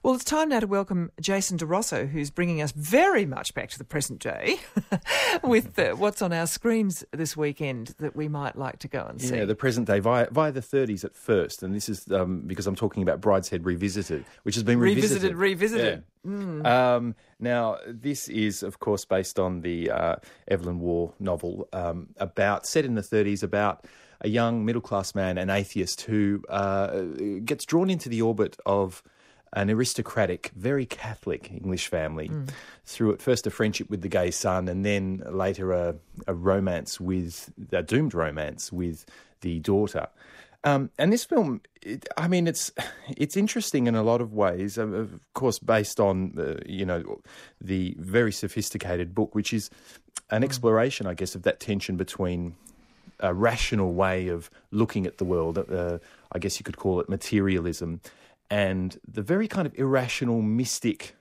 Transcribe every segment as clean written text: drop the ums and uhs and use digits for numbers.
Well, it's time now to welcome Jason Di Rosso, who's bringing us very much back to the present day with what's on our screens this weekend that we might like to go and see. Yeah, the present day via the 30s at first, and this is because I'm talking about Brideshead Revisited, which has been revisited. Yeah. Now, this is, of course, based on the Evelyn Waugh novel set in the 30s, about a young middle-class man, an atheist, who gets drawn into the orbit of an aristocratic, very Catholic English family through at first a friendship with the gay son, and then later a doomed romance with the daughter. And this film, it's interesting in a lot of ways, of course, based on the very sophisticated book, which is an exploration, I guess, of that tension between a rational way of looking at the world, I guess you could call it materialism, and the very kind of irrational, mystic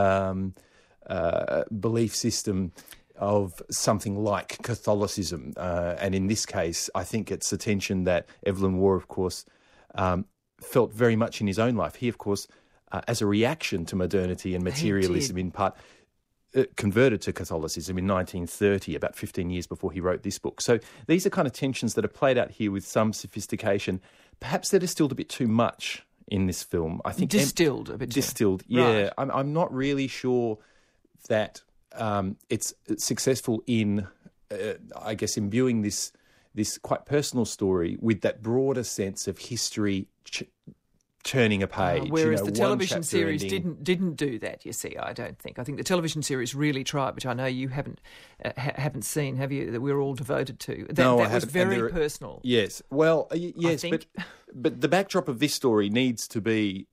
belief system of something like Catholicism. And in this case, I think it's a tension that Evelyn Waugh, of course, felt very much in his own life. He, of course, as a reaction to modernity and materialism in part, converted to Catholicism in 1930, about 15 years before he wrote this book. So these are kind of tensions that are played out here with some sophistication. Perhaps they're distilled a bit too much in this film. I think distilled a bit. Distilled, yeah. Right. I'm not really sure that it's successful in, I guess, imbuing this quite personal story with that broader sense of history turning a page. Whereas the television series didn't do that, you see, I don't think. I think the television series really tried, which I know you haven't seen, have you, that we're all devoted to. That was very personal. Yes. Well, yes, but the backdrop of this story needs to be,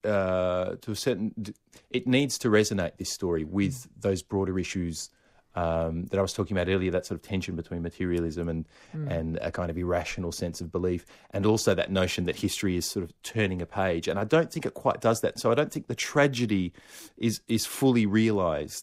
it needs to resonate, this story, with those broader issues that I was talking about earlier, that sort of tension between materialism and a kind of irrational sense of belief, and also that notion that history is sort of turning a page. And I don't think it quite does that. So I don't think the tragedy is fully realised,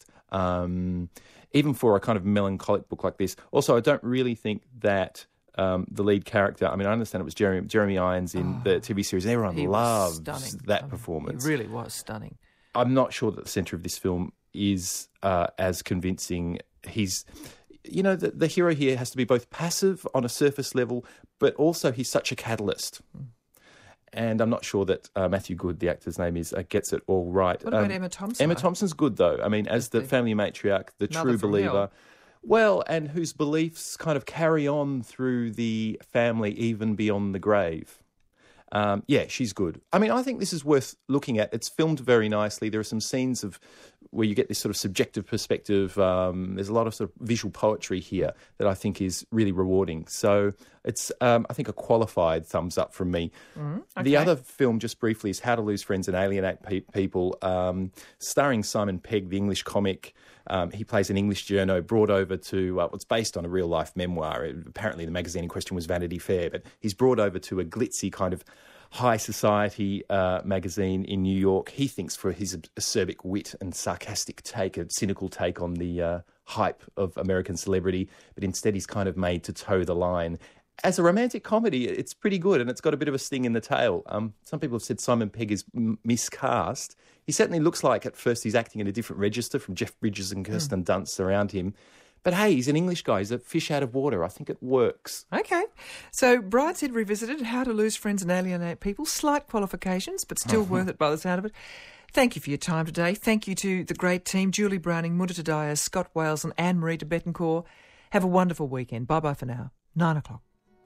even for a kind of melancholic book like this. Also, I don't really think that the lead character, I understand it was Jeremy Irons in the TV series, and everyone loves that performance. He really was stunning. I'm not sure that the centre of this film is as convincing. He's, the hero here has to be both passive on a surface level, but also he's such a catalyst. And I'm not sure that Matthew Good, the actor's name is, gets it all right. What about Emma Thompson? Emma Thompson's good, though. As the family matriarch, the true believer. Well, and whose beliefs kind of carry on through the family even beyond the grave. She's good. I think this is worth looking at. It's filmed very nicely. There are some scenes where you get this sort of subjective perspective. There's a lot of sort of visual poetry here that I think is really rewarding. So it's, I think, a qualified thumbs up from me. Okay. The other film, just briefly, is How to Lose Friends and Alienate People, starring Simon Pegg, the English comic. He plays an English journo brought over to what's based on a real-life memoir. Apparently the magazine in question was Vanity Fair, but he's brought over to a glitzy kind of high society magazine in New York. He thinks for his acerbic wit and sarcastic take, a cynical take on the hype of American celebrity, but instead he's kind of made to toe the line. As a romantic comedy, it's pretty good, and it's got a bit of a sting in the tail. Some people have said Simon Pegg is miscast. He certainly looks like, at first, he's acting in a different register from Jeff Bridges and Kirsten Dunst around him. But hey, he's an English guy. He's a fish out of water. I think it works. Okay. So Brideshead Revisited, How to Lose Friends and Alienate People. Slight qualifications, but still worth it by the sound of it. Thank you for your time today. Thank you to the great team, Julie Browning, Munda Tadias, Scott Wales and Anne-Marie de Bettencourt. Have a wonderful weekend. Bye-bye for now. 9:00.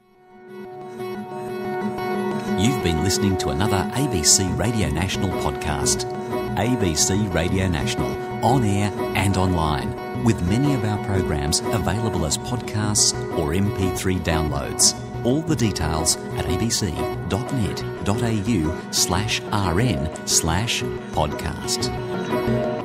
You've been listening to another ABC Radio National podcast. ABC Radio National, on air and online, with many of our programs available as podcasts or MP3 downloads. All the details at abc.net.au/rn/podcast.